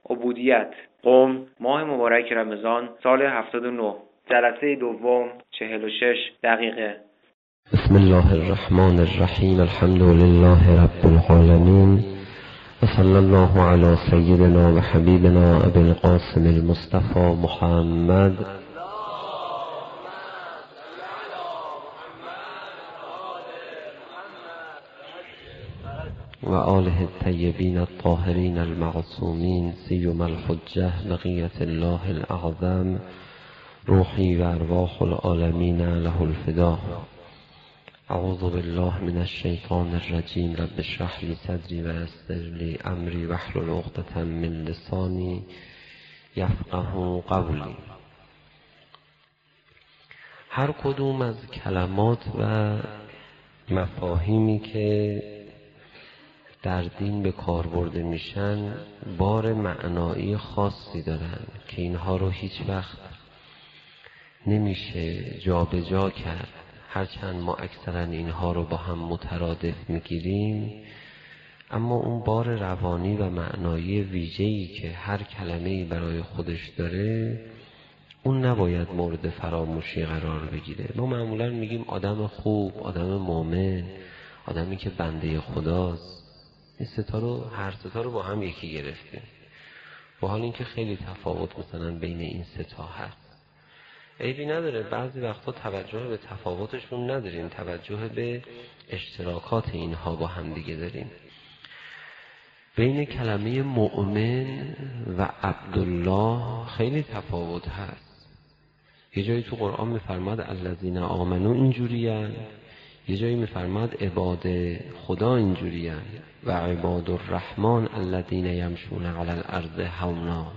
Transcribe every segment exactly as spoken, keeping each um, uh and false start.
عبودیت. قم، ماه مبارک رمضان، سال هفتاد و نه، جلسه دوم، چهل و شش دقیقه. بسم الله الرحمن الرحیم. الحمد لله رب العالمین و صلی الله علی سیدنا و حبیبنا ابی القاسم المصطفى محمد و آله الطیبین الطاهرین المعصومین، سیما الحجة بقیة الله الاعظم، روحی و ارواح العالمین له الفدا. اعوذ بالله من الشیطان الرجیم. رب اشرح لی صدری و یسر لی امری واحلل عقدة من لسانی یفقهوا قولی. هر کدوم از کلمات و مفاهیمی که در دین به کار برده میشن بار معنایی خاصی دارن که اینها رو هیچ وقت نمیشه جا به جا کرد. هرچند ما اکثرا اینها رو با هم مترادف میگیریم، اما اون بار روانی و معنایی ویژه‌ای که هر کلمه‌ای برای خودش داره اون نباید مورد فراموشی قرار بگیره. ما معمولا میگیم آدم خوب، آدم مؤمن، آدمی که بنده خداست. این ستا رو، هر ستا رو با هم یکی گرفتیم، با حال اینکه خیلی تفاوت مثلا بین این ستا هست. عیبی نداره، بعضی وقتا توجه به تفاوتشون نداریم، توجه به اشتراکات اینها با هم دیگه داریم. بین کلمه مؤمن و عبدالله خیلی تفاوت هست. یه جایی تو قرآن میفرماد الذین آمنو اینجوریه، یه جایی میفرماد عباد خدا اینجوریه و عباد الرحمن الذین یمشون علی الارض هونا.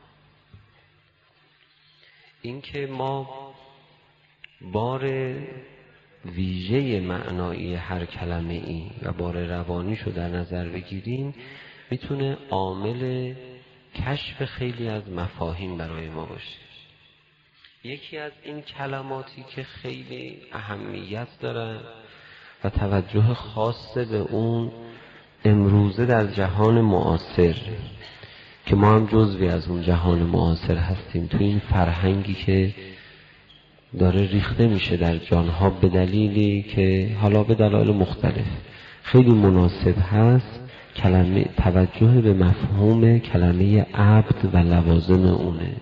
این که ما بار ویژه معنایی هر کلمه ای و بار روانیشو در نظر بگیریم میتونه عامل کشف خیلی از مفاهیم برای ما باشه. یکی از این کلماتی که خیلی اهمیت داره و توجه خاصه به اون امروزه در جهان معاصر، که ما هم جزوی از اون جهان معاصر هستیم، تو این فرهنگی که داره ریخته میشه در جانها به دلیلی که حالا به دلایل مختلف خیلی مناسب هست کلمه توجه به مفهوم کلمه عبد و لوازم اونه.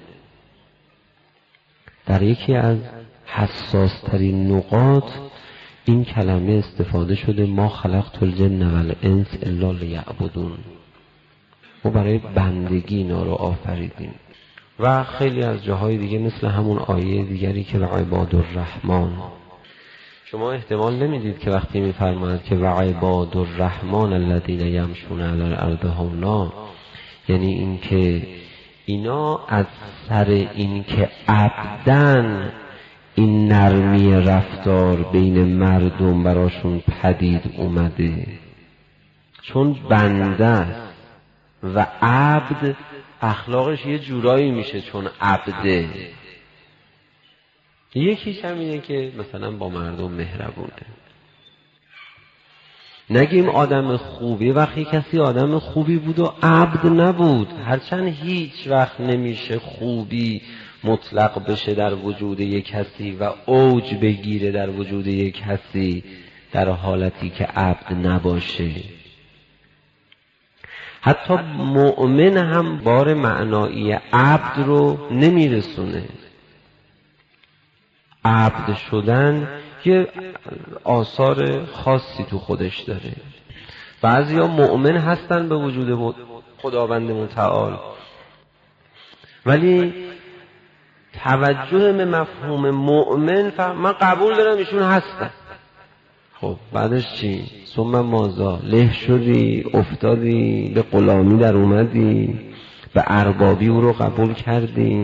در یکی از حساس ترین نقاط این کلمه استفاده شده ما خلقت الجن والانس الا لیعبدون. ما برای بندگی اینا رو آفریدیم. و خیلی از جاهای دیگه مثل همون آیه دیگری که و عباد الرحمن. شما احتمال نمیدید که وقتی میفرماید که و عباد الرحمن الذین یمشون علی الارض هونا، یعنی این که اینا از سر این که عبدن این نرمی رفتار بین مردم براشون پدید اومده، چون بنده است و عبد اخلاقش یه جورایی میشه چون عبده. یکیش هم اینه که مثلا با مردم مهربونه. نگیم آدم خوبی وقتی کسی آدم خوبی بود و عبد نبود. هرچند هیچ وقت نمیشه خوبی مطلق بشه در وجود یک کسی و اوج بگیره در وجود یک کسی در حالتی که عبد نباشه. حتی مؤمن هم بار معنایی عبد رو نمیرسونه. عبد شدن یه آثار خاصی تو خودش داره. بعضیا مؤمن هستن به وجود خداوند متعال، ولی توجه به مفهوم مؤمن فهم من قبول دارم ایشون هستن. خب بعدش چی؟ ثم ماذا؟ له شدی، افتادی، به غلامی در اومدی، به اربابی او رو قبول کردی.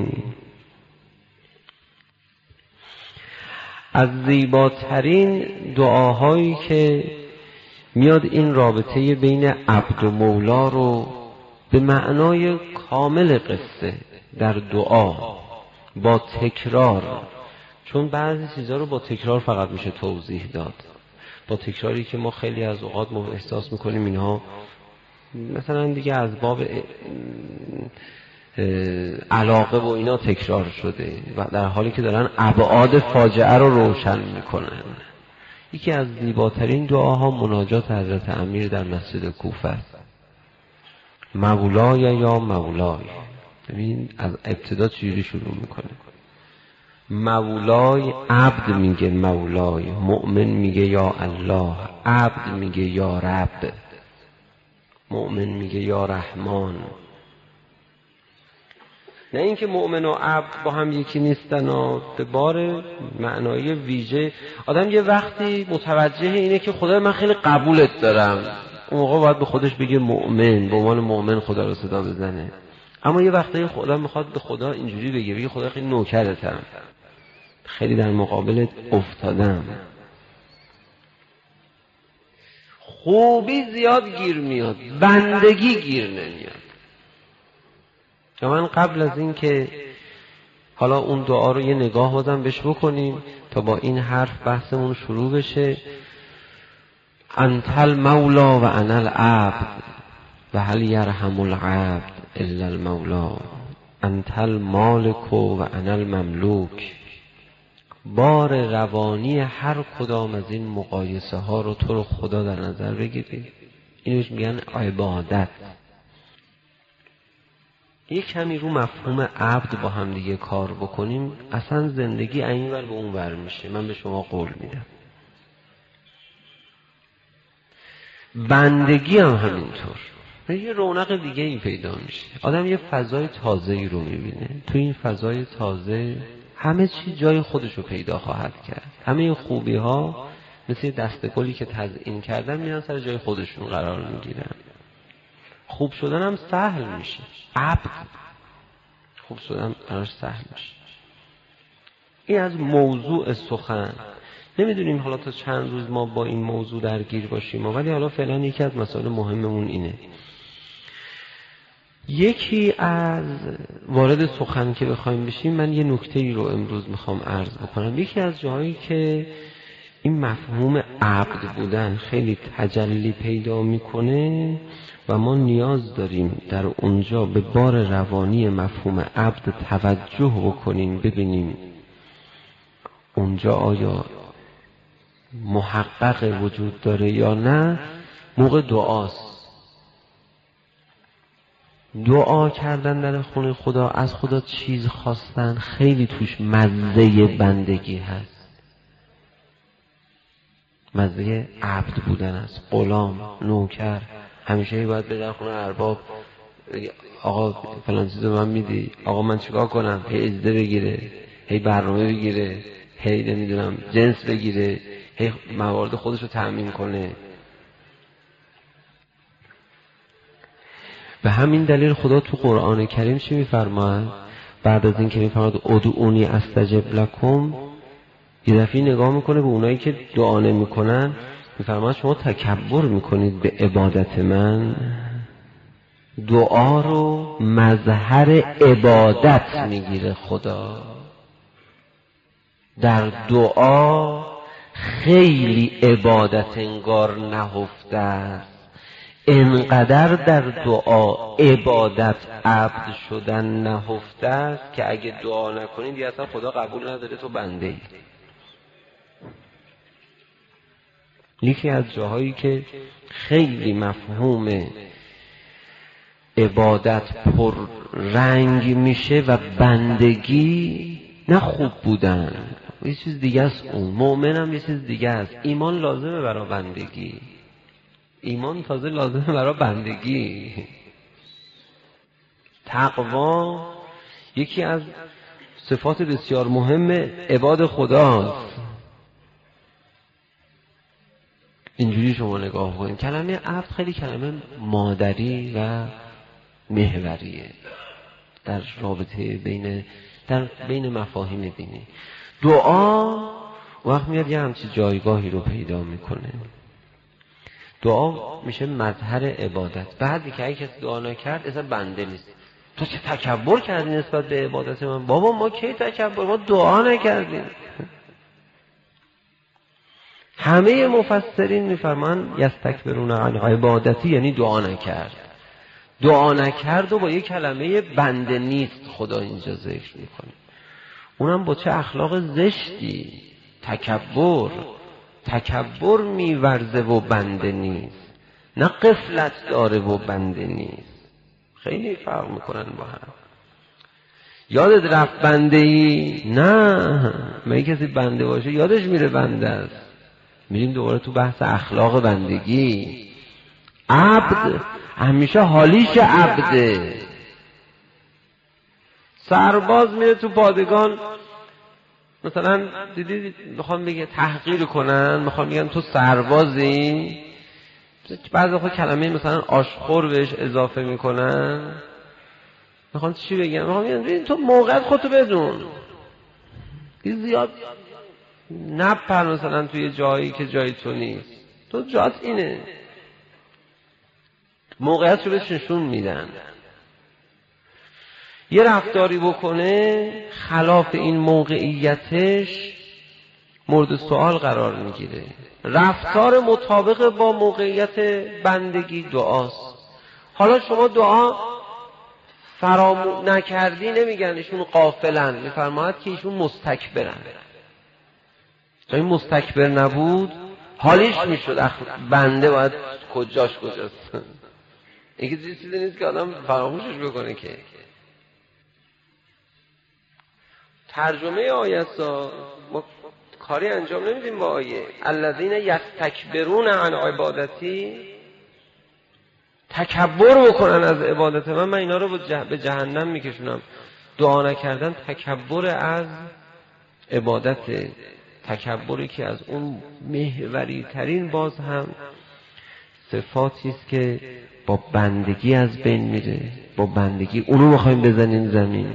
از زیباترین دعاهایی که میاد این رابطه بین عبد و مولا رو به معنای کامل قصه در دعا با تکرار، چون بعضی چیزا رو با تکرار فقط میشه توضیح داد، با تکراری که ما خیلی از اوقات ما احساس میکنیم اینها مثلا دیگه از باب علاقه و اینا تکرار شده و در حالی که دارن ابعاد فاجعه رو روشن میکنن. یکی از زیباترین دعاها مناجات حضرت امیر در مسجد کوفه است. مولای یا مولای. ببین از ابتدا چجوری شروع میکنه. مولای، عبد میگه مولای، مؤمن میگه یا الله، عبد میگه یا رب، مؤمن میگه یا رحمان. نه اینکه مؤمن و عبد با هم یکی نیستن و به بار معنای ویژه آدم یه وقتی متوجه اینه که خدا من خیلی قبولت دارم، اون موقع باید به خودش بگه مؤمن، به عنوان مؤمن خدا رو صدا بزنه. اما یه وقتی خدا میخواد به خدا اینجوری بگه، بگه خدا خیلی نوکرتم، خیلی در مقابلت افتادم. خوبی زیاد گیر میاد، بندگی گیر نمیاد. من قبل از این که حالا اون دعا رو یه نگاه بازم بهش بکنیم تا با این حرف بحثمون شروع بشه. انت المولا و انا العبد و هل یرحم العبد الا المولا. انت المالک و انا المملوک. بار روانی هر کدام از این مقایسه ها رو تو رو خدا در نظر بگیری. اینوش میگن عبادت. یک کمی رو مفهوم عبد با هم دیگه کار بکنیم، اصلا زندگی این ور به اون ور میشه. من به شما قول میدم. بندگی هم همینطور. یه رونق دیگه ای پیدا میشه. آدم یه فضای تازه‌ای رو میبینه. تو این فضای تازه همه چی جای خودش رو پیدا خواهد کرد. همه این خوبی ها مثل دستگلی که تزیین کردن میان سر جای خودشون قرار میگیرن. خوب شدن هم سهل میشه. عبد خوب شدن براش سهل میشه. این از موضوع سخن. نمیدونیم حالا تا چند روز ما با این موضوع درگیر باشیم، ولی حالا فعلا یکی از مسائل مهممون اینه. یکی از وارد سخن که بخوایم بشیم، من یه نکته‌ای رو امروز میخوام عرض بکنم. یکی از جاهایی که این مفهوم عبد بودن خیلی تجلی پیدا میکنه و ما نیاز داریم در اونجا به بار روانی مفهوم عبد توجه بکنیم، ببینیم اونجا آیا محقق وجود داره یا نه. موقع دعاست. دعا کردن در خونه خدا، از خدا چیز خواستن، خیلی توش مزه بندگی هست، مزه عبد بودن است. غلام، نوکر، همیشه باید به در خونه ارباب آقا فلان چیزو من میدی، آقا من چیکار کنم، هی اجازه بگیره، هی برنامه بگیره، هی نمیدونم جنس بگیره، هی موارد خودش رو تأمین کنه. به همین دلیل خدا تو قرآن کریم چی میفرماید؟ بعد از این که میفرماید ادعونی استجب لکم، یه دفعه نگاه میکنه به اونایی که دعا نمیکنن، میفرماید شما تکبر میکنید به عبادت من. دعا رو مظهر عبادت میگیره خدا. در دعا خیلی عبادت انگار نهفته است. انقدر در دعا عبادت عبد شدن نهفته است که اگه دعا نکنید یا اصلا خدا قبول نداره، تو بنده ای. یکی از جاهایی که خیلی مفهوم عبادت پر رنگ میشه و بندگی نه خوب بودن، یه چیز دیگه است. اون مؤمن هم یه چیز دیگه است. ایمان لازمه برای بندگی. ایمان تازه لازمه برای بندگی. تقوا یکی از صفات بسیار مهم عباد خداست. اینجوری شما نگاه کنید. کلمه عبد خیلی کلمه مادری و محوریه در رابطه بین در بین مفاهیم دینی. دعا وقت میاد یه همچی جایگاهی رو پیدا میکنه. دعا میشه مظهر عبادت. بعدی که اگه کسی دعا نکرد اصلا بنده نیست. تو چه تکبر کردی نسبت به عبادت من؟ بابا ما کی تکبر؟ ما دعا نکردیم. همه مفسرین میفرمان یستکبرون عن عبادتی، یعنی دعا نکرد. دعا نکرد و با یک کلمه بنده نیست خدا اینجا ذکر میکنه. اونم با چه اخلاق زشتی، تکبر تکبر میورزه و بنده نیست، نه غفلت داره و بنده نیست. خیلی فرق میکنن با هم. یادت رفت بنده ای؟ نه، مگه کسی بنده باشه یادش میره بنده است. میریم دوباره تو بحث اخلاق بندگی. عبد همیشه حالیش عبده. سرباز میره تو پادگان، مثلا دیدی میخوان بگه تحقیر کنن، میخوان بگن تو سربازی، بعضی وقتا کلمه مثلا آشخور بهش اضافه میکنن، میخوان چی بگن؟ میخوان بگن تو موقعیت خودتو بدون، زیاد نپر مثلا توی جایی که جای تو نیست، تو جات اینه. موقعیت رو بهش نشون میدن. یه رفتاری بکنه خلاف این موقعیتش مورد سوال قرار میگیره. رفتار مطابق با موقعیت بندگی دعاست. حالا شما دعا فراموش نکردی، نمیگن ایشون غافلن، میفرماید که ایشون مستکبرن. تا این مستکبر نبود حالیش میشد بنده باید کجاش کجاست. این که چیزی نیست که آدم فراموشش بکنه. که ترجمه آیه ها ما کاری انجام نمیدیم با آیه. الذین یستکبرون عن عبادتی، تکبر بکنن از عبادت من، من اینا رو به جهنم میکشونم. دعا نکردن تکبر از عبادت، تکبری که از اون محوری ترین باز هم صفاتی است که با بندگی از بین میره. با بندگی اونو میخوایم بزنین زمین.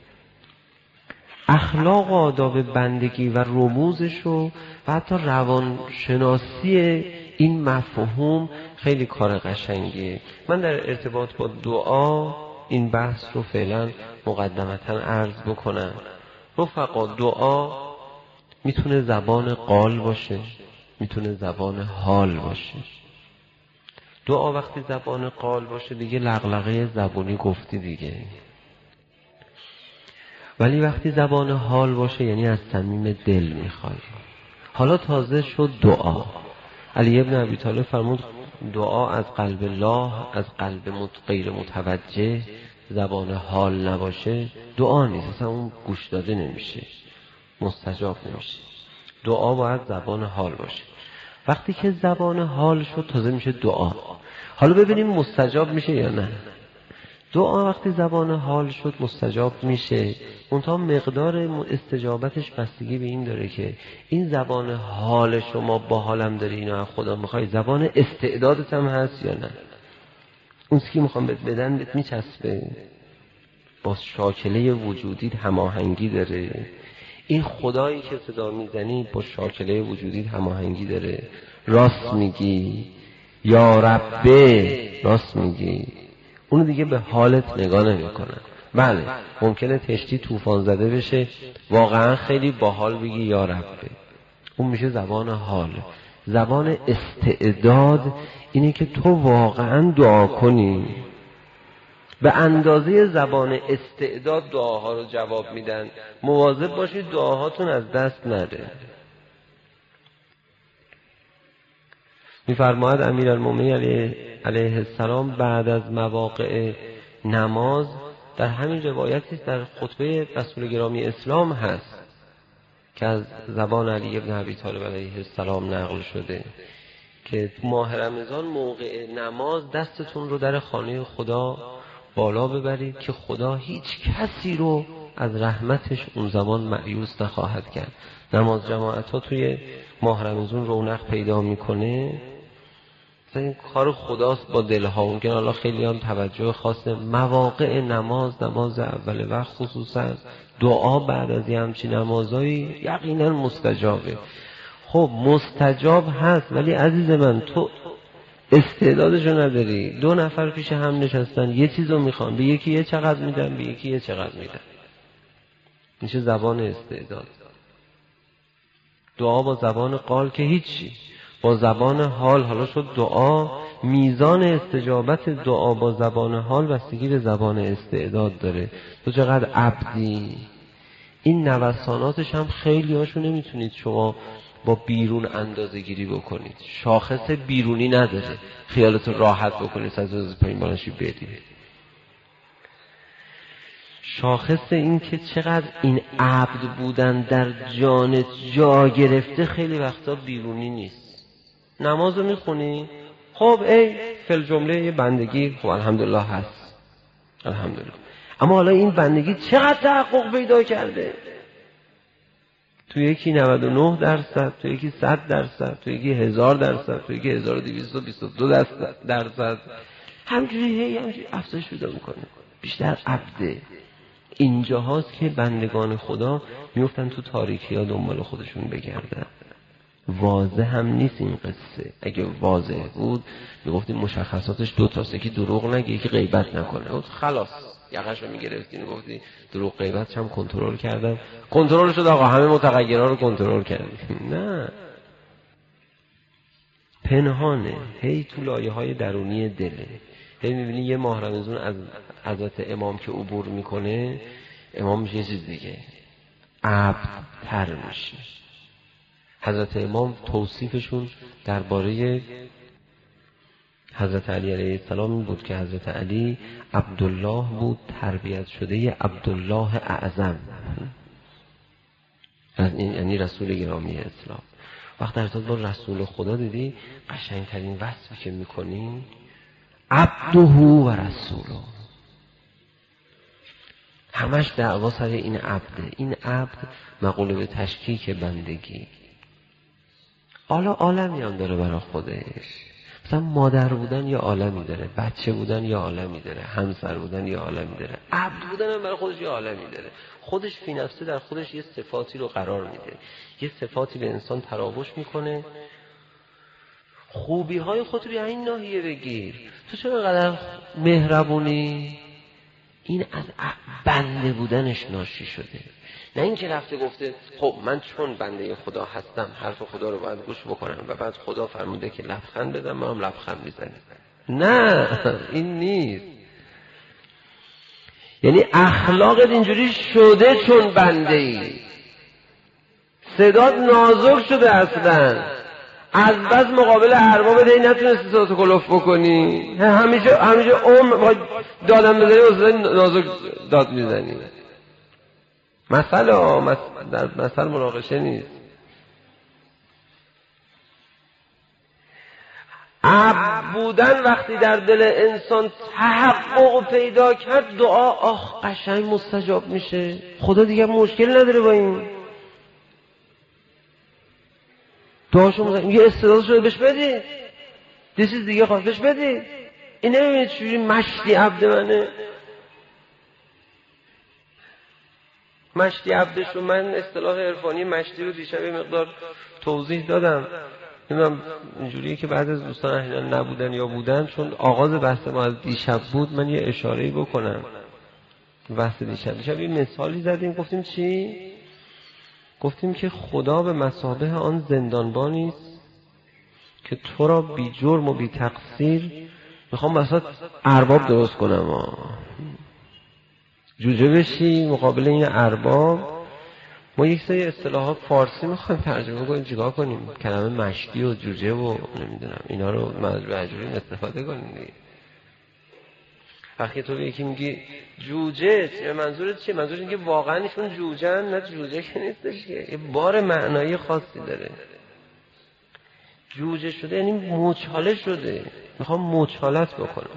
اخلاق و آداب بندگی و رموزش و حتی روانشناسی این مفهوم خیلی کار قشنگیه. من در ارتباط با دعا این بحث رو فعلا مقدمتا عرض بکنم. رفقا، دعا میتونه زبان قال باشه، میتونه زبان حال باشه. دعا وقتی زبان قال باشه دیگه لغلغه زبونی گفتی دیگه. ولی وقتی زبان حال باشه یعنی از صمیم دل میخوای. حالا تازه شد دعا. علی ابن ابی طالب فرمود دعا از قلب الله، از قلب غیر متوجه، زبان حال نباشه دعا نیست، اصلا اون گوش داده نمیشه، مستجاب نمیشه. دعا باید زبان حال باشه. وقتی که زبان حال شد تازه میشه دعا. حالا ببینیم مستجاب میشه یا نه. دعا وقتی زبان حال شد مستجاب میشه، اونتا مقدار استجابتش بستگی به این داره که این زبان حال شما با حالم داری اینو از خدا میخوای، زبان استعدادت هم هست یا نه. اون چیزی که میخوام بهت بدن بهت میچسبه، با شاکله وجودیت هماهنگی داره. این خدایی که صدا میزنی با شاکله وجودیت هماهنگی داره. راست میگی یا ربه، راست میگی. اونو دیگه به حالت نگاه نمیکنن. بله ممکنه تشتی طوفان زده بشه، واقعا خیلی باحال بگی یا ربه، اون میشه زبان حال. زبان استعداد اینه که تو واقعا دعا کنی. به اندازه زبان استعداد دعاها رو جواب میدن. مواظب باشید دعاهاتون از دست نره. میفرماید امیرالمومنین علیه, علیه السلام بعد از مواقع نماز، در همین روایتی در خطبه رسول گرامی اسلام هست که از زبان علی ابن ابی طالب علیه السلام نقل شده که ماه رمضان موقع نماز دستتون رو در خانه خدا بالا ببرید که خدا هیچ کسی رو از رحمتش اون زمان مایوس نخواهد کرد. نماز جماعت ها توی ماه رمضان رونق پیدا میکنه. این کار خداست با دلها. ممکن الله خیلی هم توجه خاص مواقع نماز، نماز اول وقت خصوصا دعا بعد از یه همچین نمازایی یقینا مستجابه. خب مستجاب هست، ولی عزیز من تو استعدادشو نداری. دو نفر پیش هم نشستن یه چیزو میخوان، به یکی یه چقدر میدن، به یکی یه چقدر میدن. میشه زبان استعداد. دعا با زبان قال که هیچی، با زبان حال. حالا شد دعا میزان استجابت دعا با زبان حال بستگی به زبان استعداد داره. تو چقدر عبدی. این نوساناتش هم خیلی هاشو نمیتونید شما با بیرون اندازه گیری بکنید. شاخص بیرونی نداره خیالتون راحت بکنید از روز پایین بالاشی بدید. شاخص این که چقدر این عبد بودن در جانت جا گرفته خیلی وقتا بیرونی نیست. نمازو میخونی؟ خب ای فل جمله یه بندگی خب الحمدلله هست، الحمدلله. اما حالا این بندگی چقدر تحقق پیدا کرده؟ تو یکی نود و نه درصد، تو یکی صد درصد، تو یکی هزار درصد، تو یکی هزار و دویست و بیست و دو درصد. همجوری هی همجوری افزایش پیدا میکنه. بیشتر عبده. اینجا هاست که بندگان خدا میفتن تو تاریکی ها دنبال خودشون بگردن. واضح هم نیست این قصه. اگه واضح بود میگفتیم مشخصاتش دو تاست، یکی دروغ نگه، یکی غیبت نکنه. خلاص یقش رو میگرفتی میگفتی دروغ غیبت هم کنترل کردم، کنترل شد آقا، همه متغیرها رو کنترل کردیم. نه، پنهانه، هی تو لایه های درونی دله. هی میبینی یه ماه رمضان از حضرت امام که عبور میکنه، امام میشه یه چیز دیگه، عبدتر میشه. حضرت امام توصیفشون درباره حضرت علی علیه السلام این بود که حضرت علی عبدالله بود، تربیت شده عبدالله اعظم، یعنی رسول گرامی اسلام. وقت در ارتباط با رسول خدا دیدی قشنگترین وصفی که میکنی عبده و رسوله. همش دعوا سر این عبده. این عبد مقوله به تشکیک بندگی. حالا عالمی هم داره برای خودش. مثلا مادر بودن یا عالمی داره، بچه بودن یا عالمی داره، همسر بودن یا عالمی داره، عبد بودن هم برای خودش یا عالمی داره. خودش فی نفسه در خودش یه صفاتی رو قرار میده، یه صفاتی به انسان تراوش میکنه. خوبی های خود رو این ناحیه بگیر. تو چرا قدر مهربونی؟ این از بنده بودنش ناشی شده. نه اینکه رفته گفته خب من چون بنده خدا هستم حرف خدا رو باید گوش بکنم و بعد خدا فرموده که لبخند بدم ما هم لبخند میزنیم. نه، این نیست. یعنی اخلاقت اینجوری شده چون بنده ای، صدات نازک شده اصلا، از بس مقابل ارباب دی نتونستی صداتو کلوف بکنی، همیشه همیشه عمر دادم بذاری واسه نازک داد میزنی. مثلا در مثل مناقشه نیست. عبد بودن وقتی در دل انسان تحقق پیدا کرد، دعا آخ قشنگ مستجاب میشه. خدا دیگه مشکل نداره با این دعاشو. مزن... یه استعداد شده بهش بدی، یه چیز دیگه خواست بهش بدی. این نمیبینید چجوری مشتی عبد منه. مشتی عبدش رو من اصطلاح عرفانی مشتی رو دیشب یه مقدار توضیح دادم. نمیدونم اینجوریه که بعد از دوستان احیانا نبودن یا بودن، چون آغاز بحث ما از دیشب بود من یه اشاره‌ای بکنم. بحث دیشب دیشب یه مثالی زدیم، گفتیم چی؟ گفتیم که خدا به مثابه آن زندانبانی است که تو را بی جرم و بی تقصیر میخوام بسات ارباب درست کنم، جوجه بشی مقابل این ارباب. ما یک سری اصطلاحات فارسی میخوایم ترجمه کنیم، چیکار کنیم؟ کلمه مشتی و جوجه و نمیدونم اینا رو مجبوریم استفاده کنیم دیگه. وقتی تو به یکی میگی جوجه، منظورت چیه؟ منظورت اینه که واقعا ایشون جوجه‌ن؟ نه جوجه که نیستش که، یه بار معنایی خاصی داره. جوجه شده یعنی مچاله شده، میخوام مچالت بکنم.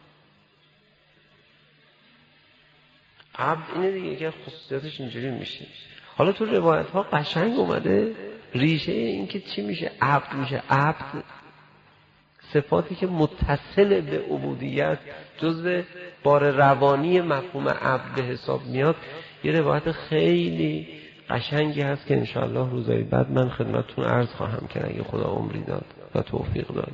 عبد اینه دیگه که خصوصیاتش اینجوری میشه. حالا تو روایت ها قشنگ اومده ریشه این که چی میشه عبد میشه. عبد صفاتی که متصل به عبودیت جزء بار روانی مفهوم عبد به حساب میاد. یه روایت خیلی قشنگی هست که انشاءالله روزهای بعد من خدمتتون عرض خواهم کرد اگه خدا عمری داد و توفیق داد.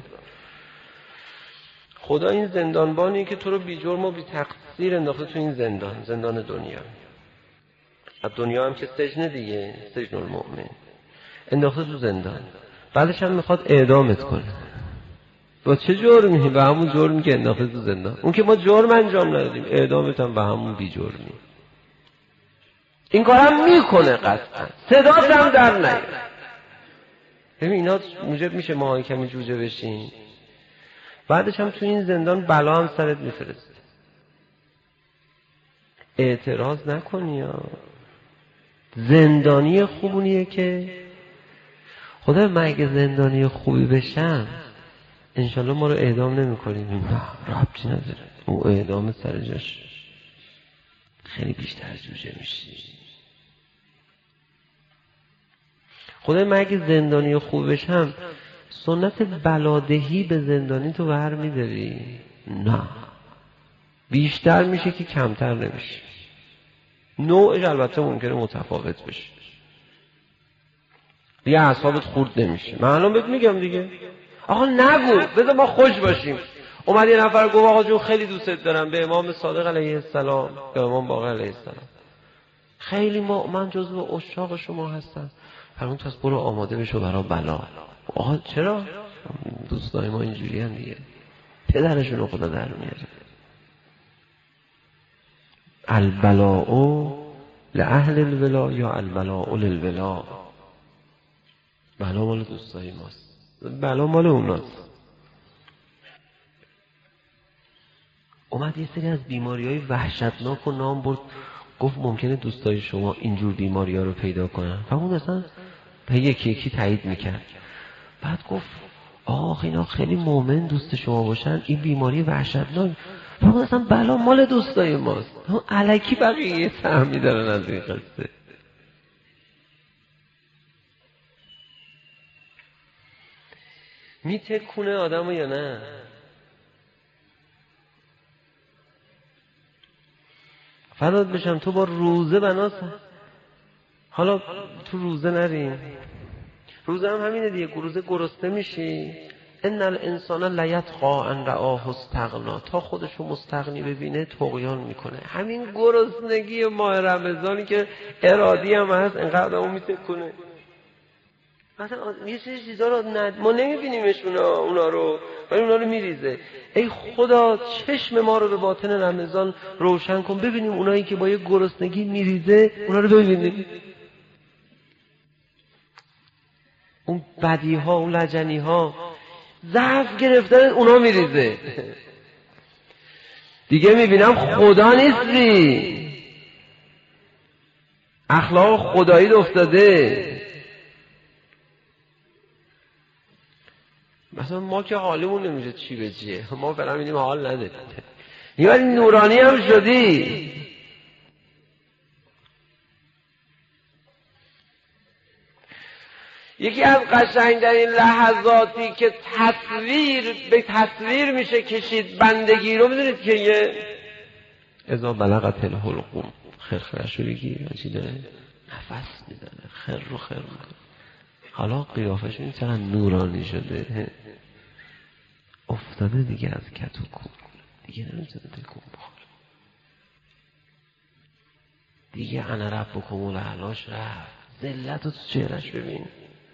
خدا این زندانبانی که تو رو بی جرم و بی تقصیر انداخته تو این زندان، زندان دنیا. از دنیا هم که سجن دیگه، سجن المؤمن، انداخته تو زندان. بعدش هم میخواد اعدامت کنه. با چه جرمی؟ به همون جرمی که انداخته تو زندان. اون که ما جرم انجام ندادیم، اعدامت هم به همون بی جرمی. این کارم میکنه قطعا، صدات هم در نیاد. ببین اینا موجب میشه ما کمی جوجه بشین، بعدش هم تو این زندان بلا هم سرت میفرسته. اعتراض نکنی ها. زندانی خوبونیه که خدا من اگه زندانی خوبی بشم انشالله ما رو اعدام نمی کنیم. نه ربطی نداره، اون اعدام سر جاش خیلی بیشتر جوجه میشی. خدا من اگه زندانی خوب بشم سنت بلادهی به زندانی تو بر میداری؟ نه، بیشتر میشه که کمتر نمیشه. نوعش البته ممکنه متفاوت بشه، دیگه اعصابت خورد نمیشه. من الان بهت میگم دیگه، آقا نگو، بذار ما خوش باشیم. اومد یه نفر گفت آقا جون خیلی دوستت دارم، به امام صادق علیه السلام، به امام باقر علیه السلام، خیلی ما من جزو عشاق شما هستم. فرمون تو از برو آماده بشو برای بلا. آقا چرا؟ دوستای ما اینجوری هم دیگه، پدرشون رو خدا در میاره. البلاء لأهل الولا یا البلاء للولا. بلا مال دوستای ماست، بلا مال اوناست. اومد یه سری از بیماری‌های وحشتناک و نام برد، گفت ممکنه دوستای شما اینجور بیماری‌ها رو پیدا کنن. فرمون اصلا یکی یکی تایید میکرد. بعد گفت آخ اینا خیلی مومن دوست شما باشن، این بیماری وحشتناک، فرمون اصلا بلا مال دوستای ماست. الکی بقیه سهمی دارن از این قصه. میتکونه آدمو یا نه؟ فدات بشم تو با روزه بناس. حالا تو روزه نریم، روزه هم همینه دیگه، روزه گرسنه میشی. ان الانسان لیطغی ان رآه استغنا، تا خودشو مستغنی ببینه طغیان میکنه. همین گرسنگی ماه رمضانی که ارادی هم هست اینقدر آدمو میتکونه. مثلا یه سری چیزا رو ند... ما نمیبینیمشون اونا رو، ولی اونا رو میریزه. ای خدا چشم ما رو به باطن رمضان روشن کن، ببینیم اونایی که با یه گرسنگی میریزه اونا رو ببینیم. اون بدی ها، اون لجنی ها، ضعف گرفتن اونا میریزه. دیگه میبینم خدا نیستی، اخلاق خدایی افتاده. مثلا ما که حالمون نمیشه چی به چیه، ما فعلا میدیم حال نداریم، یا نورانی هم شدی. یکی از قشنگترین لحظاتی که تصویر به تصویر میشه کشید بندگی رو میدونید که یه اذا بلغت الحلقوم، خرخرش رو بگیر چی داره نفس میزنه، خر رو خر میکنه. حالا قیافش این چقدر نورانی شده، افتاده دیگه از کت و کون، دیگه نمیتونه تکون بخوره، دیگه انا ربکم الاعلاش رفت. ذلت رو تو چهرش ببین.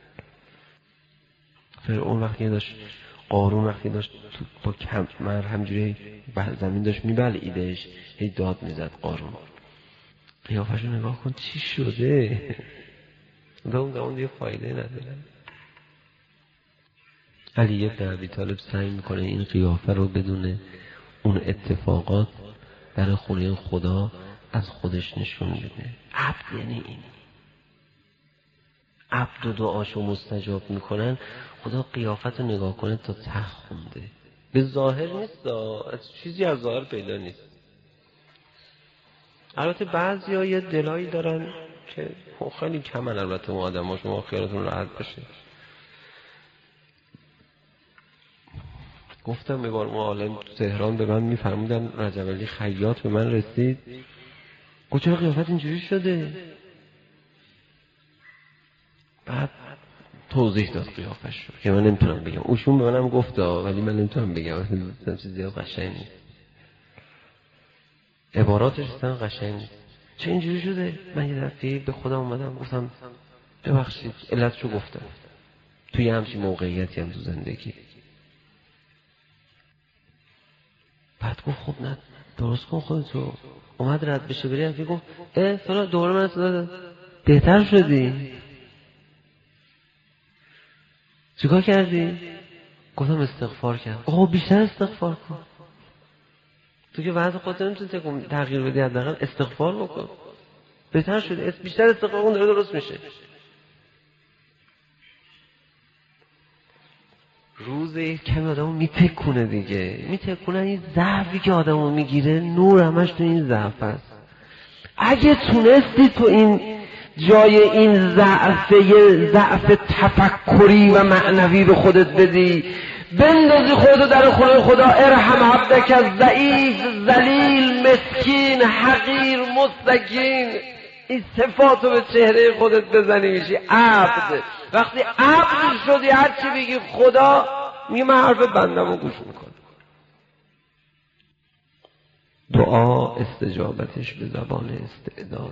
فرعون وقتی داشت، قارون وقتی داشت با کمر همجوری زمین داشت میبلعیدش، هی داد میزد قارون. قیافش رو نگاه کن چی شده، دا اون اون دیگه فایده نداره. علی بن ابی طالب سعی میکنه این قیافه رو بدون اون اتفاقات در خونه خدا از خودش نشون بده. عبد یعنی این، عبد و دعاشو مستجاب میکنن. خدا قیافت رو نگاه کنه تا ته خونده، به ظاهر نیست، از چیزی از ظاهر پیدا نیست. البته بعضی ها یه دلایی دارن که خیلی کمن، البته ما آدم ها، شما خیالتون راحت بشه. گفتم به بار ما عالم تهران به من میفرمودن، رجب علی خیاط به من رسید، گفت چرا قیافت اینجوری شده؟ بعد توضیح داد قیافش رو که من نمیتونم بگم، اوشون به منم گفت ولی من نمیتونم بگم، چیزی زیاد قشنگ نیست، عباراتش اصلا قشنگ نیست. چه اینجوری شده؟ من یه دفعه به خودم اومدم گفتم ببخشید علتشو گفتم. توی همچین موقعیتی هم تو زندگی بعد گفت خب نه درست کن خودتو. اومد رد بشه بری رفیق گفت اه فلان دوباره من صدا بهتر شدی؟ چیکار کردی؟ گفتم استغفار کردم. آه بیشتر استغفار کن. تو که وضع خودت نمیتونی تغییر بدی، حداقل استغفار بکن. بهتر شدی، بیشتر استغفار کن داره درست میشه. روزی کمی آدمو میتکونه دیگه، میتکونه. این ضعفی که آدمو میگیره نور همش تو این ضعف است. اگه تونستی تو این جای این ضعف یه ضعف تفکری و معنوی به خودت بدی، بندازی خودتو در خونه خدا، ارحم عبدک ضعیف ذلیل مسکین حقیر مستکین، این صفاتو به چهره خودت بزنی میشی عبد. وقتی عبد شدی هر چی بگی خدا میگه من حرف بندمو گوش میکنم. دعا استجابتش به زبان استعداد.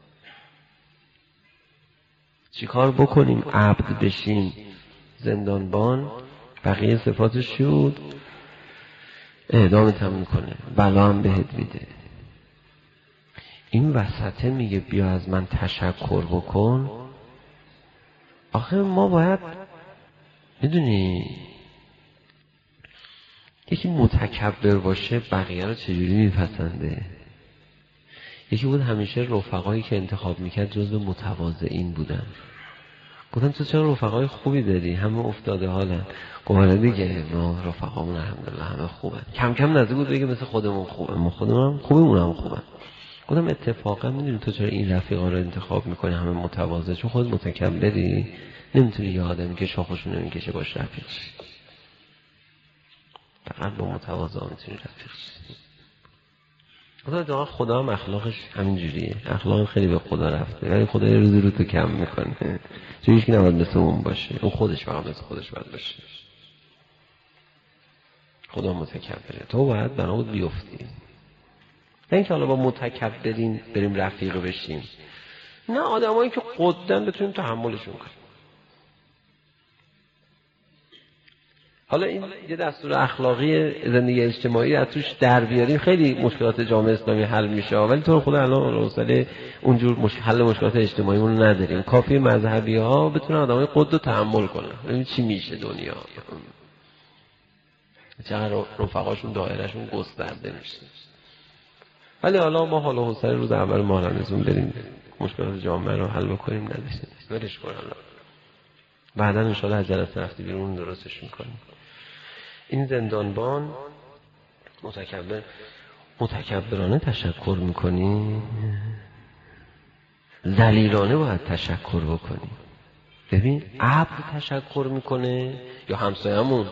چی کار بکنیم عبد بشیم زندانبان؟ بقیه صفاتش شد اعدامت هم میکنه، بلا هم بهت میده. این وسطه میگه بیا از من تشکر بکن. آخه ما باید میدونی یکی متکبر باشه بقیه رو چجوری میپسنده؟ یکی بود همیشه رفقایی که انتخاب میکرد جزو متواضعین بودن. گفتم تو چرا رفقای خوبی داری؟ همه افتاده حالن. گفت دیگه ما رفقامون الحمدلله همه خوبن. کم کم نزدیک بود بگه مثل خودمون خوبه، ما خودمون خوبمون هم خوبن. گفتم اتفاقا میدونی تو چرا این رفیقا رو انتخاب میکنی همه متواضع؟ چون خود متکبری، نمیتونی یه آدمی که شاخشو نمیکشه باش رفیق شی. فقط با متواضع میتونی رفیق شی. گفتم خدا هم اخلاقش همین جوریه، اخلاق خیلی به خدا رفته، ولی خدا یه روزی رو تو کم میکنه. چون هیچ کی نباید مثل اون باشه، اون خودش فقط مثل خودش باید باشه. خدا متکبره، تو باید بنا بود بیفتی. نه اینکه حالا با متکبرین بریم رفیق بشیم، نه آدمایی که قدن بتونیم تحملشون کنیم. حالا این یه دستور اخلاقی زندگی اجتماعی از توش در بیاریم خیلی مشکلات جامعه اسلامی حل میشه، ولی تو خدا الان حوصله اونجور مش... حل مشکلات اجتماعیمون رو نداریم. کافی مذهبی ها بتونن آدمای قد رو تحمل کنن. ببین چی میشه دنیا، چقدر رفقاشون دایرهشون گسترده میشه. ولی حالا ما حالا حوصله روز اول ماه رمضان بریم مشکلات جامعه رو حل بکنیم نداشته برش کنن. بعدا ان شاء الله از جلسه رفتی بیرون درستش میکنیم. این زندانبان متکبر متکبرانه تشکر میکنی، ذلیلانه باید تشکر بکنی. ببین عبد تشکر میکنه یا همسایه‌مون،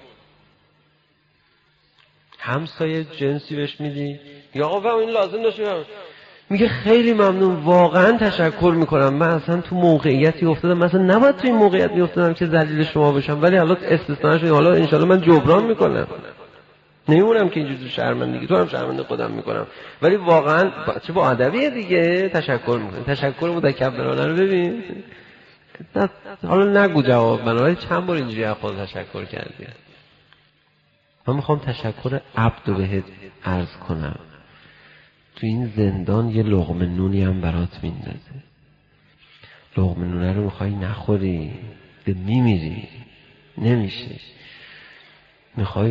همسایه جنسی بهش میدی یا آقا این لازم داشته، میگه خیلی ممنون واقعا تشکر میکنم، من اصلا تو موقعیتی افتادم مثلا نباید تو این موقعیت میافتادم که ذلیل شما بشم، ولی حالا استثنا شد، حالا انشالله من جبران میکنم، نمیمونم که اینجوری تو شرمندگی، تو هم شرمنده خودم میکنم، ولی واقعا چه با ادبیه دیگه تشکر میکنم. تشکر متکبرانه رو ببین، حالا نگو جواب من، ولی چند بار اینجوری از خود تشکر کردی. من میخوام تشکر عبد رو بهت عرض کنم. تو این زندان یه لقمه نونی هم برات میندازه، لقمه نونه رو میخوای نخوری به میمیری، نمیشه. میخوای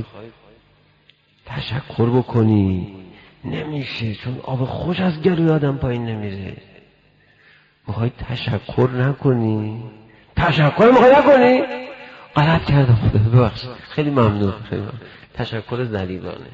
تشکر بکنی نمیشه، چون آب خوش از گلوی آدم پایین نمیره. میخوای تشکر نکنی، تشکر میخوای نکنی، غلط کردم خدا ببخشید، خیلی ممنون، خیلی ممنون. تشکر ذلیلانه.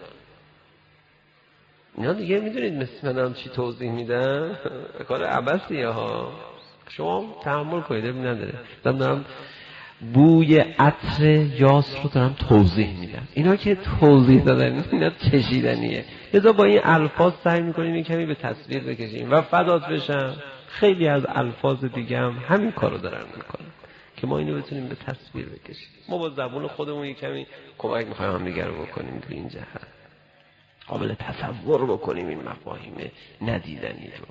اینا دیگه میدونید مثل منم چی توضیح میدم، کار عبثیه ها، شما تحمل کنید، اب نداره. دارم دارم بوی عطر یاس رو دارم توضیح میدم. اینا که توضیح دادن اینا چشیدنیه، لذا با این الفاظ سعی میکنیم این کمی به تصویر بکشیم و فدات بشم خیلی از الفاظ دیگه هم همین کارو دارن میکنن که ما اینو بتونیم به تصویر بکشیم. ما با زبون خودمون یک کمی کمک میخوایم هم دیگه رو بکنیم تو این جهت، قابل تصور بکنیم این مفاهیم ندیدنی رو.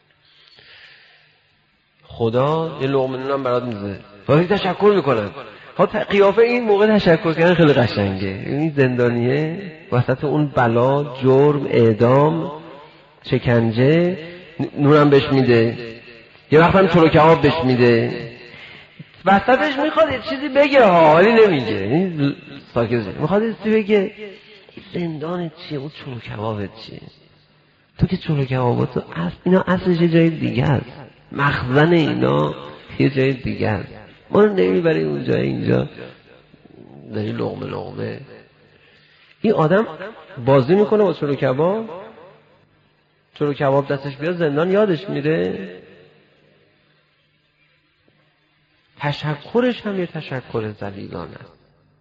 خدا یه لقمه نون هم برات میذاره، ولی تشکر میکنن. ها قیافه این موقع تشکر کردن خیلی قشنگه. این زندانیه وسط اون بلا، جرم، اعدام، شکنجه، نونم بهش میده، یه وقت هم چلو کباب بهش میده، وسطش میخواد یه چیزی بگه ها ولی نمیگه، ساکت میخواد یه چیزی بگه. زندانت چیه؟ اون چلو کبابت چیه؟ تو که چلو کبابات تو اصل اینا اصلش یه جای دیگه است، مخزن اینا یه جای دیگه است. ما رو نمیبری اونجا، اینجا داری لقمه لقمه. این آدم بازی میکنه با چلو کباب، چلو کباب دستش بیاد زندان یادش میره. تشکرش هم یه تشکر ذلیلانه است،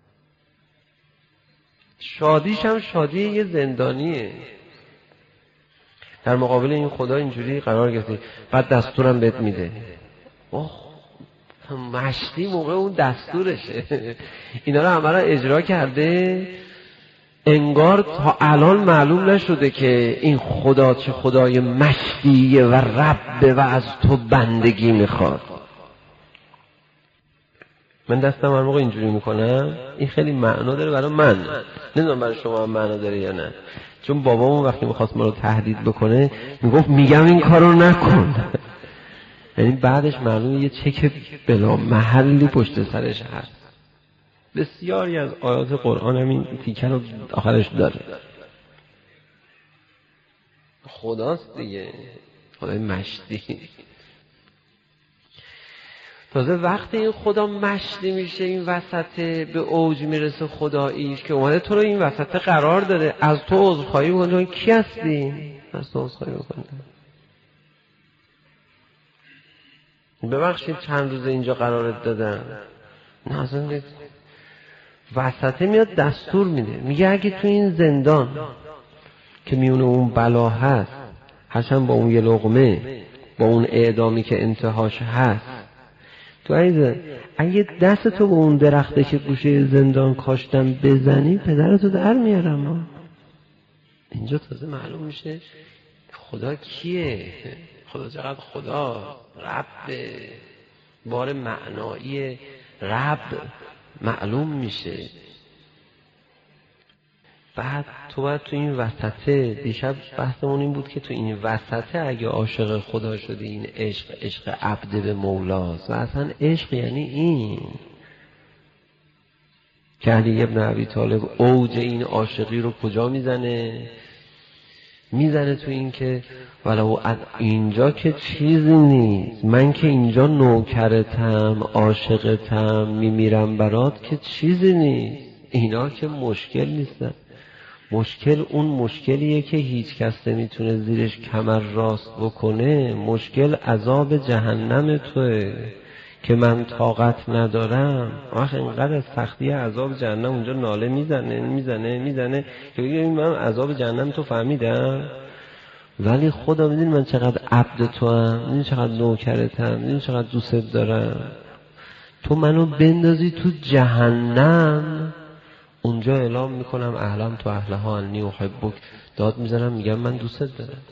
شادیش هم شادی یه زندانیه. در مقابل این خدا اینجوری قرار گرفتی، بعد دستورم بهت میده. اوه مشتی موقع اون دستورشه. اینا رو همه رو اجرا کرده، انگار تا الان معلوم نشده که این خدا چه خدای مشتیه و ربه و از تو بندگی میخواد. من دستم هر موقع اینجوری میکنم، این خیلی معنا داره برای من، نمیدونم برای شما هم معنا داره یا نه. چون بابامون وقتی میخواست ما رو تهدید بکنه میگفت میگم این کارو نکن، یعنی بعدش معلومه یه چک بلا محلی پشت سرش هست. بسیاری از آیات قرآن هم این تیکه رو آخرش داره. خداست دیگه، خدای مشتی. تازه وقتی این خدا مشتی میشه، این وسط به اوج میرسه خداییش که اومده تو رو این وسط قرار داده، از تو عذرخواهی بکنه. کی هستی؟ از تو عذرخواهی بکنه. ببخشید چند روز اینجا قرارت دادم. نه اصلا وسطه میاد دستور میده، میگه اگه تو این زندان که میونه اون بلا هست، هرچند با اون یه لقمه، با اون اعدامی که انتهاش هست، تو عزیزه اگه دست تو به اون درخته که گوشه زندان کاشتن بزنی، پدرتو در میارم. اینجا تازه معلوم میشه خدا کیه، خدا چقدر خدا رب، بار معنایی رب معلوم میشه. بعد تو باید تو این وسطه، دیشب بحثمون این بود که تو این وسطه اگه عاشق خدا شدی، این عشق عشق عبد به مولاست. و اصلا عشق یعنی این که علی ابن ابی طالب اوج این عاشقی رو کجا میزنه؟ میزنه تو این که ولو از اینجا که چیزی نیست، من که اینجا نوکرتم، عاشقتم، میمیرم برات که چیزی نیست. اینا که مشکل نیستن. مشکل اون مشکلیه که هیچ کس نمیتونه زیرش کمر راست بکنه. مشکل عذاب جهنم توه که من طاقت ندارم. آخه اینقدر از سختی عذاب جهنم اونجا ناله میزنه میزنه میزنه که بگه من عذاب جهنم تو فهمیدم، ولی خدا میدونی من چقدر عبد تو هم، میدونی چقدر نوکرتم، میدونی چقدر دوست دارم. تو منو بندازی تو جهنم، اونجا اعلام میکنم اهلم تو اهلها انی احبک، داد میزنم میگم من دوستت دارم.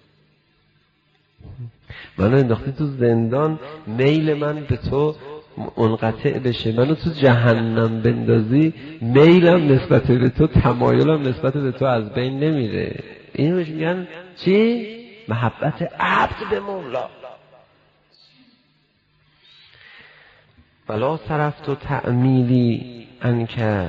منو انداختی تو زندان، میل من به تو منقطع بشه، منو تو جهنم بندازی، میلم نسبت به تو، تمایلم نسبت به تو از بین نمیره. اینو بهش میگن چی؟ محبت عبد به مولا. ولا صرفت و تعمیلی انکه.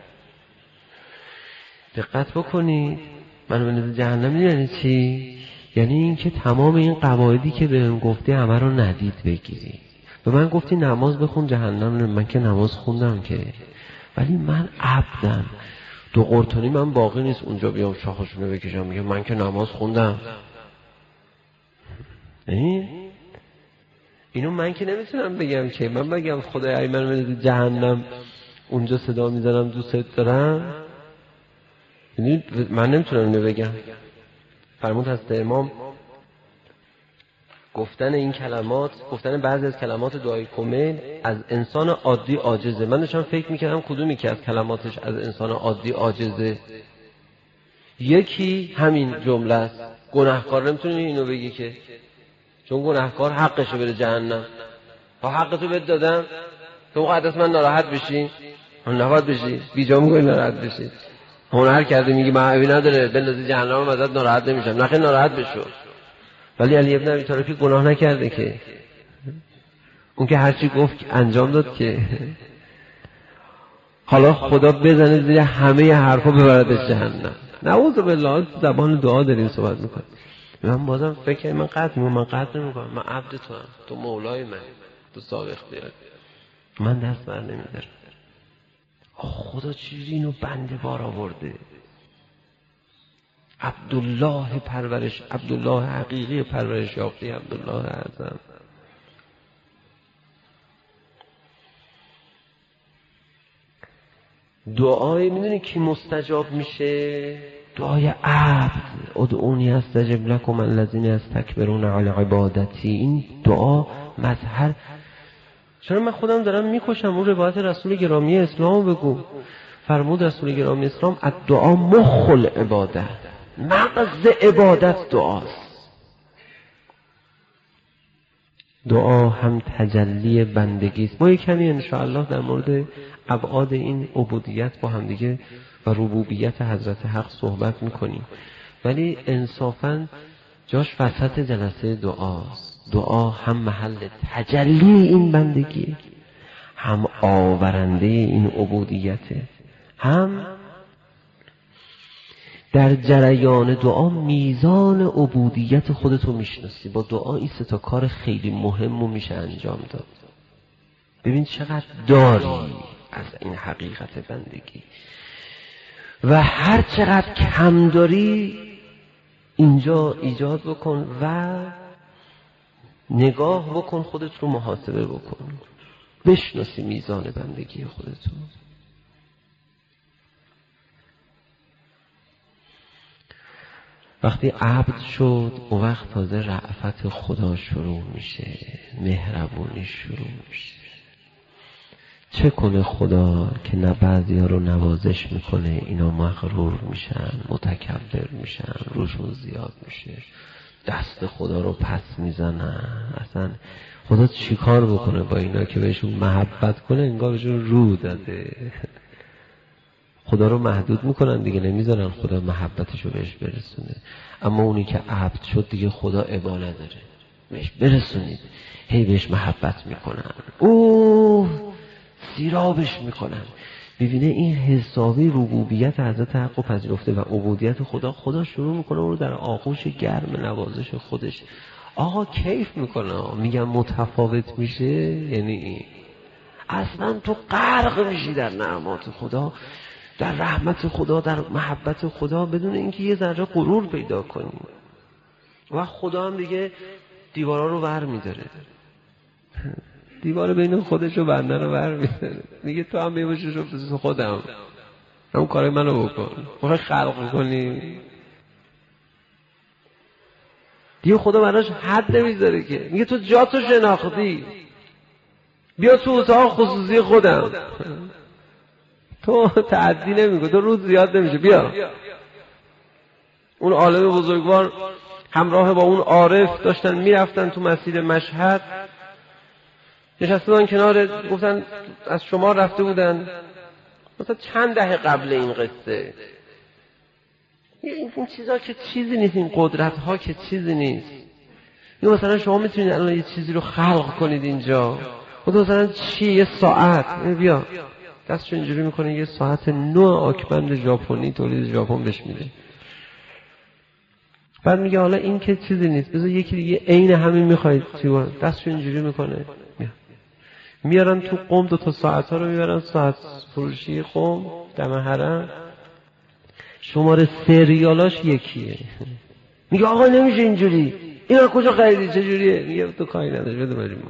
دقت بکنید، منو بندازی جهنم یعنی چی؟ یعنی این که تمام این قواعدی که بهم گفتی همه رو ندید بگیری. به من گفتی نماز بخون، جهنم. من که نماز خوندم که، ولی من عبدم. دو قرطانی من باقی نیست اونجا بیام شاخشونو بکشم میگم من که نماز خوندم. این اینو من که نمیتونم بگم که من بگم خدای ای من بندازی جهنم، اونجا صدا میزنم دوست دارم. یعنی من نمیتونم اینو بگم. فرمود هست امام گفتن این کلمات، گفتن بعضی از کلمات دعای کمیل از انسان عادی عاجزه. من داشتم فکر میکردم کدومی که از کلماتش از انسان عادی عاجزه. یکی همین جمله است، گناهکار نمیتونه اینو بگی که، چون گناهکار حقشه بره جهنم. تا حق تو بهت دادم تو مقدس من ناراحت بشی؟ اون نباید بشی، بیجا میگوی ناراحت بشی. هنر کرده میگی من عیبی نداره بندازی جهنم ازت ناراحت نمیشم. نخیر ناراحت بشو. ولی علی ابن ابی طالب گناه نکرده که، اون که هرچی گفت انجام داد که. حالا خدا بزنه زیر همه حرفا ببردش جهنم. نعوذ بالله، زبان دعا داریم صحبت میکنیم. من بازم فکر کنم من قطع میکنم، من قطع نمیکنم، من عبد تو هم، تو مولای من، تو صاحب اختیار، من دست بر نمیدارم. خدا چیزی اینو بنده بار آورده. عبدالله پرورش، عبدالله حقیقی پرورش یافته، عبدالله اعظم. دعای میدونی کی مستجاب میشه؟ دعای عبد. ادعونی استجب لکم الذین یستکبرون عن عبادتی. این دعا مظهر. چرا من خودم دارم میکشم اون روایت رسول گرامی اسلام بگو. فرمود رسول گرامی اسلام الدعا مخ العباده، مغز عبادت دعاست. دعا هم تجلی بندگی است. ما یک کمی انشاءالله در مورد ابعاد این عبودیت با هم دیگه و ربوبیت حضرت حق صحبت میکنیم، ولی انصافاً جاش وسط جلسه دعاست. دعا هم محل تجلی این بندگی، هم آورنده این عبودیته، هم در جریان دعا میزان عبودیت خودتو میشناسی. با دعا این سه تا کار خیلی مهم رو میشه انجام داد. ببین چقدر داری از این حقیقت بندگی و هر چقدر کم داری اینجا ایجاد بکن و نگاه بکن، خودت رو محاسبه بکن، بشناسی میزان بندگی خودتو. وقتی عبد شد اون وقت تازه رأفت خدا شروع میشه، مهربونی شروع میشه. چه کنه خدا که نه بعضی ها رو نوازش میکنه اینا مغرور میشن، متکبر میشن، روشون زیاد میشه، دست خدا رو پس میزنن. اصلا خدا چی کار بکنه با اینا که بهشون محبت کنه؟ انگار بهشون رو داده. خدا رو محدود میکنن دیگه، نمیذارن خدا محبتشو بهش برسونه. اما اونی که عبد شد دیگه خدا ابا نداره، بهش برسونید، هی بهش محبت میکنن، اوه سیرابش میکنن. ببینه این حسابی ربوبیت حضرت حق و پذیرفته و عبودیت خدا. خدا شروع میکنه اون رو در آغوش گرم نوازش خودش. آقا کیف میکنه. میگم متفاوت میشه یعنی این اصلا تو غرق میشی در نعمات خدا، در رحمت خدا، در محبت خدا، بدون اینکه یه ذره غرور پیدا کنی. و خدا هم دیگه دیوارا رو ور میداره، دیوار بین خودش و بنده رو ور میداره. میگه تو هم بیباشش رو بزن خودم، همون کارای منو بکن، بخوای خلق کنی. دیگه خدا براش حد نمیذاره که. میگه تو جاتو شناختی، بیا تو اتاق خصوصی خودم. تو تعدی نمیگه، تو روز زیاد نمیشه، بیا. اون عالم بزرگوار همراه با اون عارف داشتن میرفتن تو مسیر مشهد، نشسته بودن کنار، گفتن از شما رفته بودن مثلا چند دهه قبل این قصه. این چیزها که چیزی نیست، این قدرت ها که چیزی نیست. یا مثلا شما میتونید الان یه چیزی رو خلق کنید اینجا، خود مثلا چی؟ یه ساعت. بیا دستشو اینجوری میکنه، یه ساعت نو آکبند ژاپنی تولید ژاپن بهش میده. بعد میگه حالا این که چیزی نیست، بذار یکی دیگه عین همین میخواید چیکار؟ دستشو اینجوری میکنه، میارن تو قم دو تا ساعت ها رو میبرن ساعت فروشی قم دم حرم، شماره سریالاش یکیه. میگه آقا نمیشه اینجوری، اینا کجا خریدی چجوریه؟ میگه تو کاری نداری، بده بریم.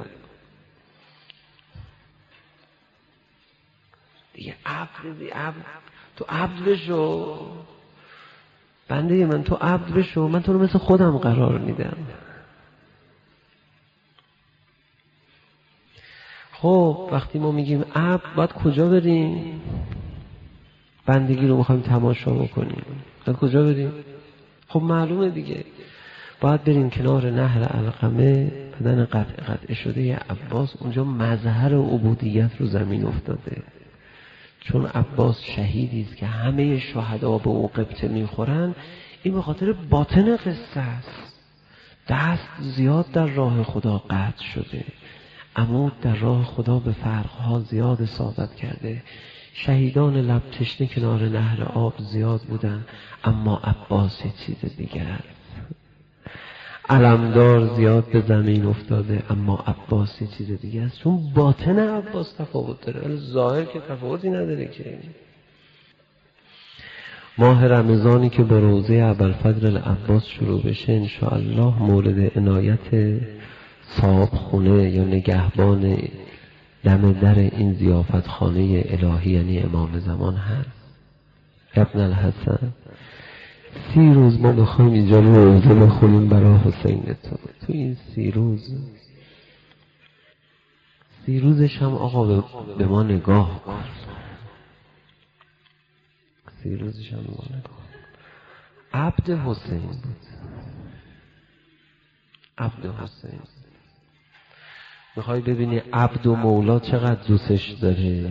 دیگه عبد دی عبد تو عبد بشو بنده من، تو عبد بشو، من تو رو مثل خودم قرار میدم. خب وقتی ما میگیم عبد باید کجا بریم؟ بندگی رو میخوایم تماشا بکنیم، باید کجا بریم؟ خب معلومه دیگه، باید بریم کنار نهر علقمه، بدن قطع قطع شده عباس، اونجا مظهر عبودیت رو زمین افتاده. چون عباس شهیدی است که همه شهدا به او قبطه میخورن، این به خاطر باطن قصه است. دست زیاد در راه خدا قطع شده، عمود در راه خدا به فرقها زیاد اصابت کرده. شهیدان لب تشنه کنار نهر آب زیاد بودن، اما عباس چیز دیگر. علمدار زیاد به زمین افتاده، اما عباس چیز دیگه است. چون باطن عباس تفاوت داره، ولی ظاهر که تفاوتی نداره. که ماه رمضانی که با روزه ابوالفضل العباس شروع بشه، انشاءالله مورد عنایت صاحب خونه یا نگهبان دم در این ضیافت خانه الهی یعنی امام زمان هست. ابن الحسن، سی روز ما بخوایم اینجا روزه بخونیم برای حسین تو. تو این سی روز سی روزش هم آقا به ما نگاه کن. سی روزش هم به ما نگاه کن. عبد حسین بود. عبد حسین. میخوای ببینی عبد و مولا چقدر دوستش داره؟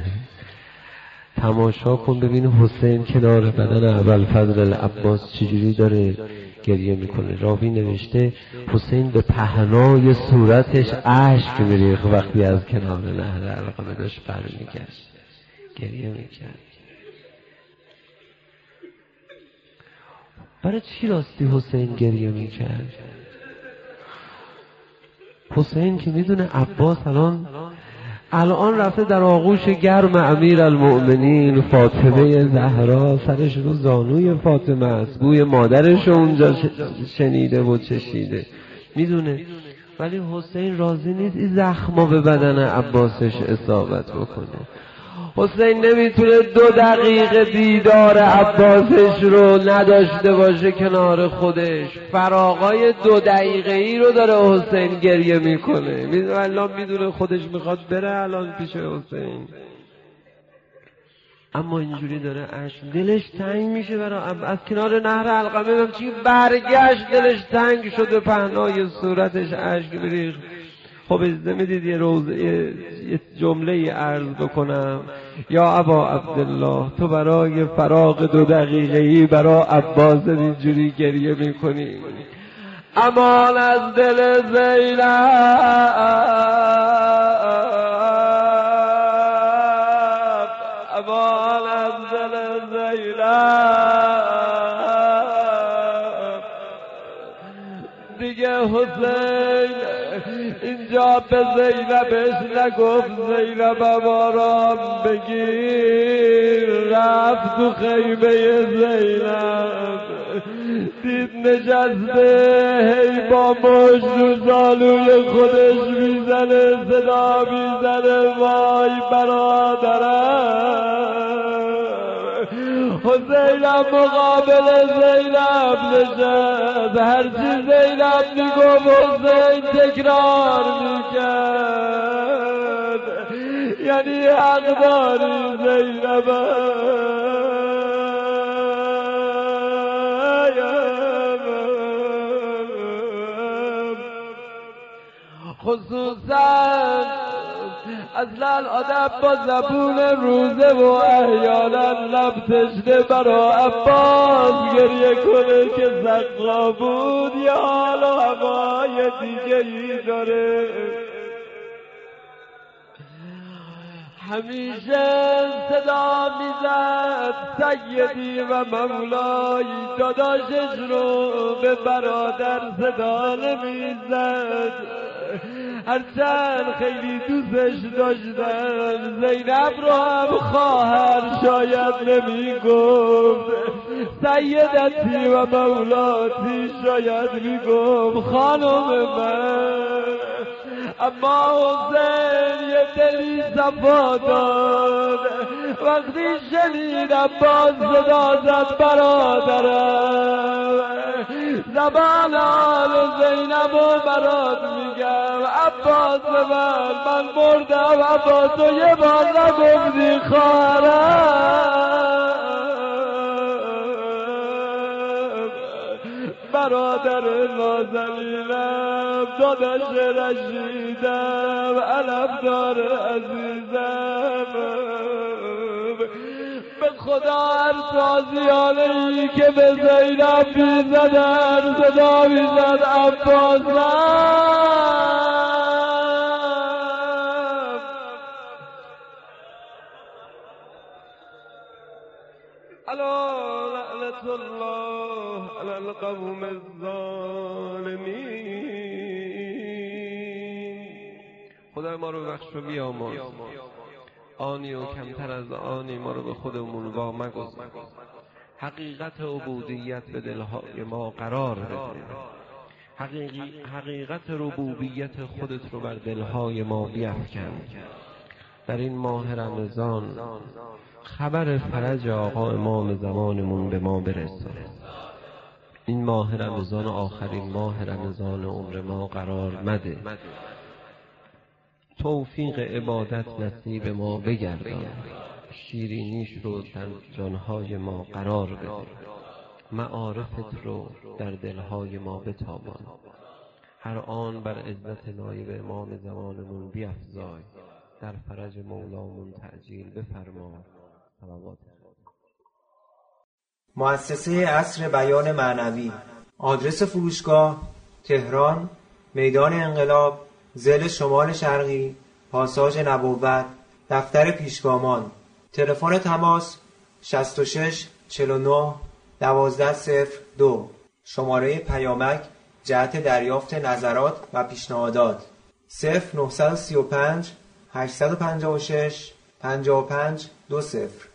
تماشا کن ببین حسین کنار بدن ابوالفضل العباس چجوری داره گریه میکنه. راوی نوشته حسین به پهنای صورتش اشک میریخت وقتی از کنار نهر علقمه داشت برمیگشت، گریه میکرد. برای چی راستی حسین گریه میکرد؟ حسین که میدونه عباس الان الان رفته در آغوش گرم امیر المؤمنین فاطمه زهرا، سرش رو زانوی فاطمه است، بوی مادرش اونجا شنیده و چشیده، میدونه. ولی حسین راضی نیست این زخما به بدن عباسش اصابت بکنه. حسین نمیتونه دو دقیقه دیدار عباسش رو نداشته باشه کنار خودش. فراغای دو دقیقه ای رو داره حسین گریه میکنه. میدونه الان میدونه خودش میخواد بره الان پیش حسین، اما اینجوری داره اش دلش تنگ میشه برای از کنار نهر علقمه. چی برگشت دلش تنگ شده، پهنای صورتش اشک میریخت. خب اجازه میدید یه روز یه, یه جمله عرض بکنم؟ یا ابا عبدالله، تو برای فراغ دو دقیقه‌ای برای عباس اینجوری گریه میکنی؟ امان از دل زینب، امان از دل زینب. دیگه حسین اینجا به زینبش نگفت زینب آرام بگیر، رفت تو خیمه زینب، دید نشسته هی با مشت رو زانوی خودش میزنه، صدا میزنه وای برادرم. حسینم مقابل زینب نشست، هرچی زینب میگفت حسین تکرار میکرد. یعنی حق داری زینب، خصوصا اصلا آدم با زبون روزه و احیانا لب تشنه برا عباس گریه کنه که زقا بود یا حال و هوای دیگری داره. همیشه صدا میزد سیدی و مولایی، داداشش رو به برادر صدا نمیزد، هرچند خیلی دوستش داشتن. زینب رو هم خواهر شاید نمی گفت سیدتی و مولاتی، شاید می گفت خانم من. اما حسین یه دلی صفا داد، وقتی شنید عباس صدا زد برادرم، زبان آل زینب و برات میگم عباس من من مردم، عباس و یه بار نگفتی خواهرم. برادر نازنینم، داداش رشیدم، علمدار عزیزم، به خدا هر تازیانه‌ای که به زینب می‌زدن صدا می‌زد عباسم. الا لعنت الله علی القوم الظالمین. خدای ما رو بخش و بیامرز، آنی و کمتر از آنی ما رو به خودمون وا مگذار. حقیقت عبودیت به دلهای ما قرار بده. حقیقی حقیقت ربوبیت خودت رو بر دلهای ما بیفکن. در این ماه رمضان خبر فرج آقا امام زمانمون به ما برسه. این ماه رمضان آخرین ماه رمضان عمر ما قرار مده. توفیق عبادت نصیب ما بگردان. شیرینیش رو در جانهای ما قرار بده. معارفت رو در دلهای ما بتابان. هر آن بر عزت نایب امام زمانمون بیفزای. در فرج مولامون تعجیل بفرما. صلوات. مؤسسه عصر بیان معنوی. آدرس فروشگاه: تهران، میدان انقلاب، ضلع شمال شرقی، پاساژ نبوت، دفتر پیشگامان. تلفن تماس: شصت و شش چهل و نه دوازده صفر دو. شماره پیامک جهت دریافت نظرات و پیشنهادات: صفر نه سه پنج هشت پنج شش پنج پنج دو صفر.